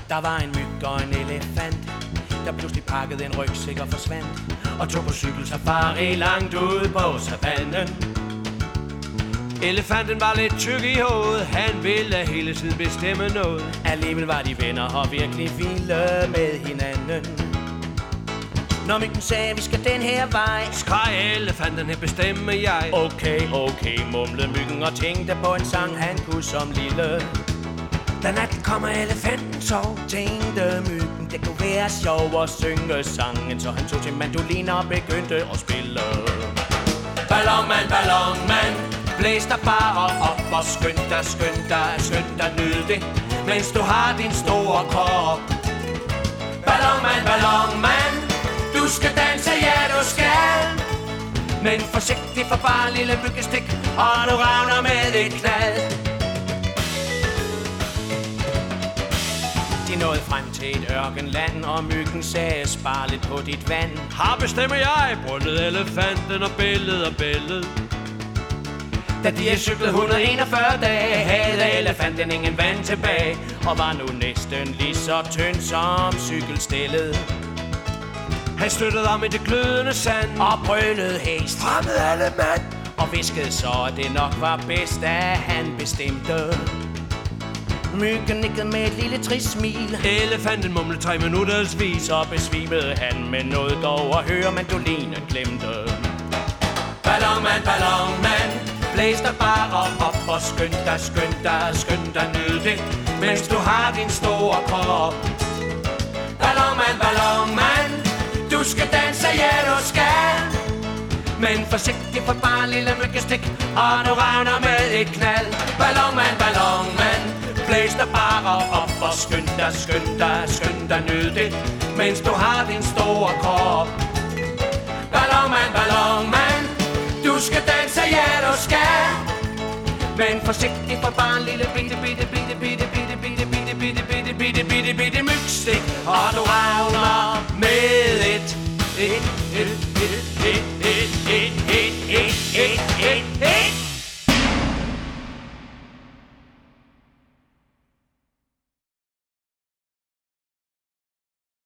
Der var en myg og en elefant, der pludselig pakkede en rygsæk og forsvandt, og tog på cykelsafari langt ude på savannen. Elefanten var lidt tyk i hovedet, han ville hele tiden bestemme noget. Alligevel var de venner og virkelig vilde med hinanden. Når myggen sagde, vi skal den her vej, skreg elefanten, her bestemmer jeg. Okay, mumlede myggen og tænkte på en sang, han kunne som lille. Da natten kommer elefanten sov, tænkte myggen, det kunne være sjov at synge sangen. Så han tog til mandolin og begyndte at spille. Ballonmand, ballonmand, blæs dig bare op og skynd dig, nyd det, mens du har din store krop. Ballonmand, ballonmand, du skal danse, ja du skal. Men forsigtig for bare en lille myggestik, og du ravner med et knald. De nåede frem til et ørkenland, og myggen sagde, spar lidt på dit vand. Her bestemmer jeg, brøllede elefanten og billede. Da de havde cyklet 141 dage, havde elefanten ingen vand tilbage, og var nu næsten lige så tynd som cykelstillet. Han støttede om i det glødende sand og brølede hæst, fremmed alle mand, og viskede så, at det nok var bedst, at han bestemte. Myggen nikkede med et lille trist smil. Elefanten mumlede 3 minutters vis. Så besvimede han med noget dog, og høre mandolinen glemte. Ballonmand, ballonmand, blæs dig bare op og skynd dig, nyd det, mens du har din store krop. Ballonmand, ballonmand, du skal danse, ja du skal. Men forsigtig for bare en lille myggestik, og du ravner med et knald. Ballonmand, ballonmand, blæs dig bare op og skynd dig, nyd det, mens du har din store krop. Ballonmand, ballonmand, du skal danse, ja du skal. Men forsigtig for bare en lille bitte mygstik, og du ravner med et